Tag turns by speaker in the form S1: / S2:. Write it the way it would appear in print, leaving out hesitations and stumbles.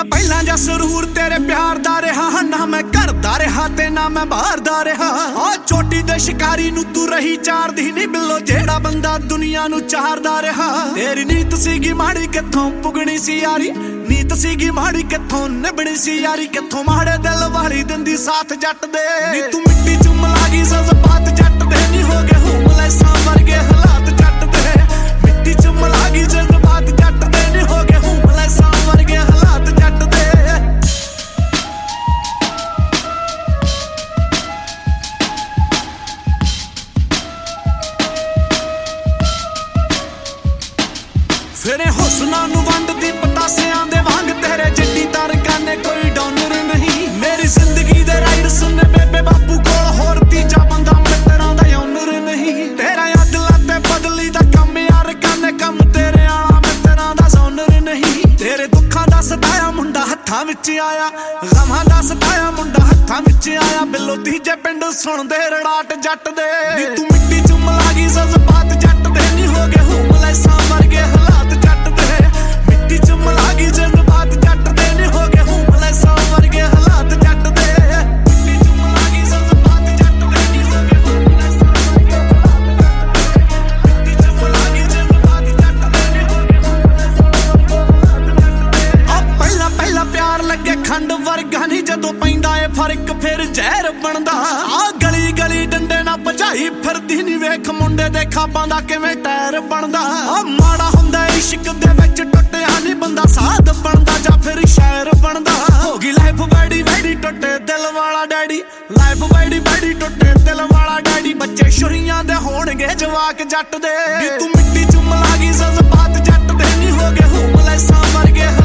S1: ਪਹਿਲਾਂ ਜਾਂ ਸਰੂਰ ਤੇਰੇ ਪਿਆਰ ਦਾ ਰਿਹਾ, ਨਾ ਮੈਂ ਘਰ ਦਾ ਰਿਹਾ ਤੇ ਨਾ ਮੈਂ ਬਾਹਰ ਦਾ ਰਿਹਾ। ਆ ਚੋਟੀ ਦੇ ਸ਼ਿਕਾਰੀ ਨੂੰ ਤੂੰ ਰਹੀ ਚਾਰਦੀ ਨੀ ਬਿੱਲੋ, ਜਿਹੜਾ ਬੰਦਾ ਦੁਨੀਆ ਨੂੰ ਚਾਰਦਾ ਰਿਹਾ। ਤੇਰੀ ਨੀਤ ਸੀਗੀ ਮਾੜੀ ਕਿੱਥੋਂ ਪੁੱਗਣੀ ਸੀ ਯਾਰੀ, ਨੀਤ ਸੀਗੀ ਮਾੜੀ ਕਿੱਥੋਂ ਨਿਭਣੀ ਸੀ ਯਾਰੀ। ਕਿੱਥੋਂ ਮਾੜੇ ਦਿਲ ਵਾਲੀ ਦਿੰਦੀ ਸਾਥ ਜੱਟ ਦੇ, ਨੀ ਤੂੰ ਮਿੱਟੀ ਚ ਮਿਲਾ ਗਈ ਜਜ਼ਬਾਤ ਜੱਟ ਦੇ। ਨੀ ਹੋ ਗਏ ਹੋਮਲੈਸਾਂ ਵਰਗੇ ਹਾਲਾਤ ਜੱਟ ਦੇ, ਮਿੱਟੀ ਚ ਮਿਲਾ ਗਈ ਜਜ਼ਬਾਤ ਜੱਟ ਦੇ। ਨੀ ਹੋ ਗਏ ਹੋਮਲੈਸਾਂ ਵਰਗੇ ਹਾਲਾਤ ਜੱਟ ਦੇ। ਫਿਰੇ ਹੁਸਨਾਂ ਨੂੰ ਵੰਡਦੀ ਪਤਾਸਿਆਂ ਦੇ ਵਾਂਗ, ਤੇਰੇ ਜੱਡੀ ਤਾਰਕਾਂ ਨੇ ਕੋਈ ਡੋਨਰ ਨਹੀਂ। ਮੇਰੀ ਜ਼ਿੰਦਗੀ ਦੇ ਰਾਈਡਰਸ ਨੇ ਬੇਬੇ ਬਾਪੂ ਕੋਲ, ਹੋਰ ਤੀਜਾ ਬੰਦਾ ਮਿੱਤਰਾਂ ਦਾ ਓਨਰ ਨਹੀਂ। ਤੇਰਾ ਅਦਲਾਂ ਤੇ ਬਦਲੀ ਦਾ ਕੰਮ ਯਾਰ ਕਾਨੇ ਕੰਮ, ਤੇਰੇ ਆਲਾ ਮਿੱਤਰਾਂ ਦਾ ਜ਼ੋਨਰ ਨਹੀਂ। ਤੇਰੇ ਦੁੱਖਾਂ ਦਾ ਸਤਾਇਆ ਮੁੰਡਾ ਹੱਥਾਂ ਵਿੱਚ ਆਇਆ, ਗਮਾਂ ਦਾ ਸਤਾਇਆ ਮੁੰਡਾ ਹੱਥਾਂ ਵਿੱਚ ਆਇਆ। ਬਿੱਲੋ ਤੀਜੇ ਪਿੰਡ ਸੁਣਦੇ ਰੜਾਟ ਜੱਟ ਦੇ, ਨੀ ਤੂੰ ਮਿੱਟੀ ਚ ਮਿਲਾ ਗਈ ਜਜ਼ਬਾਤ ਜੱਟ ਦੇ। ਨੀ ਹੋ ਗਏ ਹੋਮਲੈਸਾਂ ਵਰਗੇ ਹਾਲਾਤ ਜੱਟ ਦੇ, ਮਿੱਟੀ ਚ ਮਿਲਾ ਗਈ ਜਜ਼ਬਾਤ ਜੱਟ ਦੇ। ਨੀ ਹੋ ਗਏ ਹੋਮਲੈਸਾਂ ਵਰਗੇ ਹਾਲਾਤ ਜੱਟ ਦੇ, ਮਿੱਟੀ ਚ ਮਿਲਾ ਗਈ ਜਜ਼ਬਾਤ ਜੱਟ ਦੇ। ਨੀ ਹੋ ਗਏ ਹੋਮਲੈਸਾਂ ਵਰਗੇ ਹਾਲਾਤ ਜੱਟ ਦੇ, ਮਿੱਟੀ ਚ ਮਿਲਾ ਗਈ ਜਜ਼ਬਾਤ ਜੱਟ ਦੇ। ਨੀ ਹੋ ਗਏ ਹੋਮਲੈਸਾਂ ਵਰਗੇ ਹਾਲਾਤ ਜੱਟ ਦੇ। ਆ ਪਹਿਲਾਂ ਪਹਿਲਾਂ ਪਿਆਰ ਲੱਗੇ ਖੰਡ ਵਰਗਾ ਨੀ, ਜਦੋਂ ਪੈਂਦਾ ਏ ਫਰਕ ਫਿਰ ਜ਼ਹਿਰ ਬਣਦਾ। ਆ ਗਲੀ ਗਲੀ ਡੰਡੇ ਨਾਲ ਭਜਾਈ ਫਿਰਦੀ ਨੀ, ਵੇਖ ਮੁੰਡੇ ਦੇ ਖਾਬਾਂ ਦਾ ਕਿਵੇਂ ਟਾਇਰ ਬਣਦਾ। ਆ ਮਾੜਾ ਹੁੰਦਾ ਇਸ਼ਕ ਦੇ ਵਿੱਚ ਟੁੱਟਿਆ ਨੀ ਬੰਦਾ, ਸਾਧ ਬਣਦਾ ਜਾਂ ਫਿਰ ਸ਼ਾਇਰ ਬਣਦਾ। ਹੋ ਗਈ ਲਾਈਫ ਬੜੀ ਬੜੀ ਟੁੱਟੇ ਦਿਲ ਵਾਲਾ ਡੈਡੀ, ਲਾਈਫ ਬੜੀ ਬੜੀ ਟੁੱਟੇ ਦਿਲ ਵਾਲਾ ਡੈਡੀ। ਬੱਚੇ ਸ਼ੁਰੀਆਂ ਦੇ ਹੋਣਗੇ ਜਵਾਕ ਜੱਟ ਦੇ, ਨੀ ਤੂੰ ਮਿੱਟੀ ਚ ਮਿਲਾ ਗਈ ਜਜ਼ਬਾਤ ਜੱਟ ਦੇ। ਨੀ ਹੋ ਗਏ ਹੋਮਲੈਸਾਂ ਵਰਗੇ